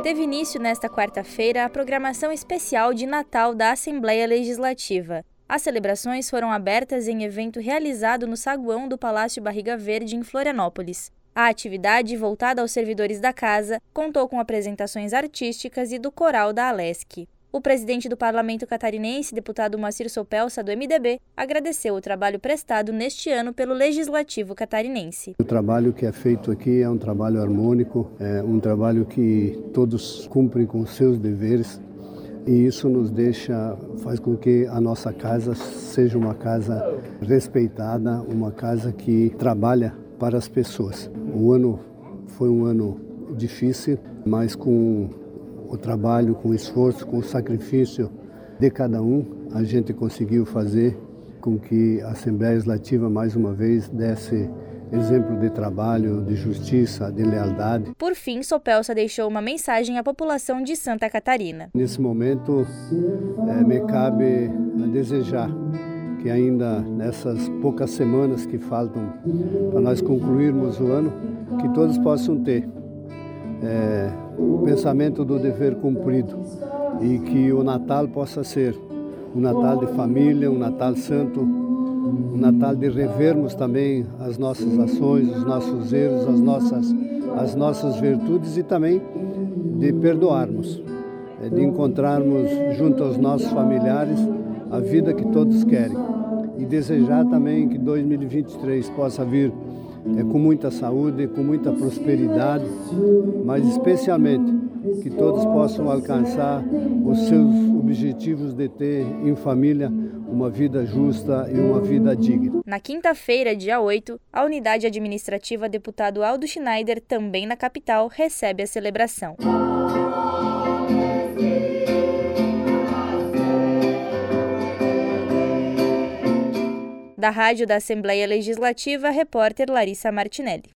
teve início nesta quarta-feira a programação especial de Natal da Assembleia Legislativa. As celebrações foram abertas em evento realizado no saguão do Palácio Barriga Verde, em Florianópolis. A atividade, voltada aos servidores da casa, contou com apresentações artísticas e do coral da Alesc. O presidente do Parlamento Catarinense, deputado Moacir Sopelsa, do MDB, agradeceu o trabalho prestado neste ano pelo Legislativo catarinense. O trabalho que é feito aqui é um trabalho harmônico, é um trabalho que todos cumprem com seus deveres e isso faz com que a nossa casa seja uma casa respeitada, uma casa que trabalha para as pessoas. O ano foi um ano difícil, mas com o trabalho, com o esforço, com o sacrifício de cada um, a gente conseguiu fazer com que a Assembleia Legislativa, mais uma vez, desse exemplo de trabalho, de justiça, de lealdade. Por fim, Sopelsa deixou uma mensagem à população de Santa Catarina. Nesse momento, me cabe desejar que ainda nessas poucas semanas que faltam para nós concluirmos o ano, que todos possam ter o pensamento do dever cumprido e que o Natal possa ser um Natal de família, um Natal santo, um Natal de revermos também as nossas ações, os nossos erros, as nossas virtudes e também de perdoarmos, de encontrarmos junto aos nossos familiares a vida que todos querem e desejar também que 2023 possa vir com muita saúde, com muita prosperidade, mas especialmente que todos possam alcançar os seus objetivos de ter em família uma vida justa e uma vida digna. Na quinta-feira, dia 8, a Unidade Administrativa Deputado Aldo Schneider, também na capital, recebe a celebração. Da Rádio da Assembleia Legislativa, repórter Larissa Martinelli.